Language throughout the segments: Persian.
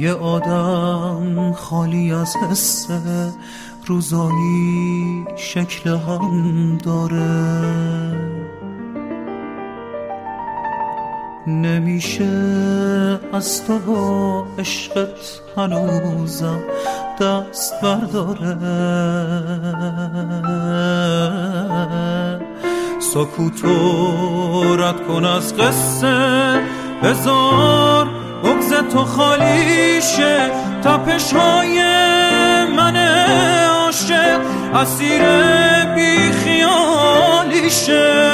یه آدم خالی از حس روزایی شکل هم داره، نمیشه از تو با عشقت هنوزم دست برداره. سکوتو رد کن از قصه، بذار بغض تو خالی شه. تپش های من عاشق اسیر بی خیالی شه.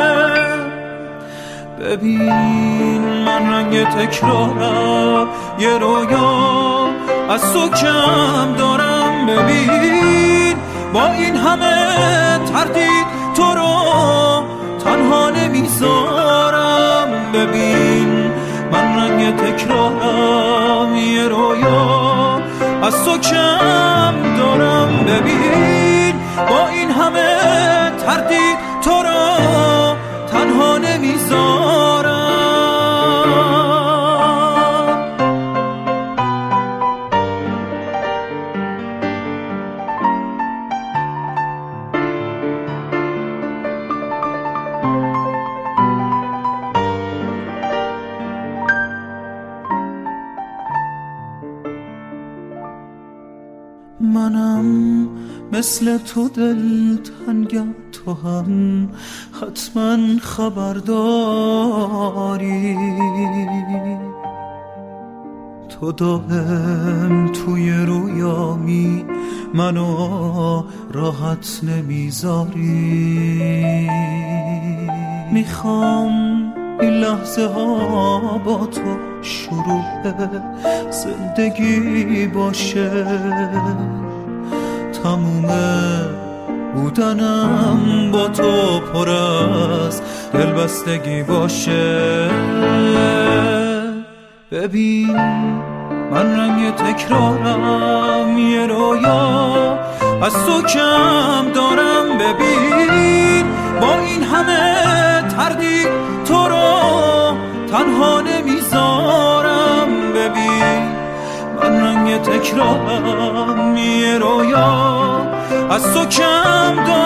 ببین من رنگ تکرارم، یه رویا از تو کم دارم. ببین با این همه تردید تو رو تنها نمیذارم. ببین من رنگ تکرارم، یه رویا از تو کم دارم. ببین با این همه تردید تو رو تنها نمیذارم. منم مثل تو دلتنگم، تو هم حتما خبرداری. تو دائم توی رویامی، منو راحت نمیذاری. میخوام این لحظه ها با تو شروع زندگی باشه، تموم بودنم با تو پر از دلبستگی باشه. ببین من رنگ تکرارم، یه رویا از تو کم دارم. ببین با این همه تردید تو رو تنها نمیذارم. ببین من رنگ تکرارم، یه رویا از تو کم دارم.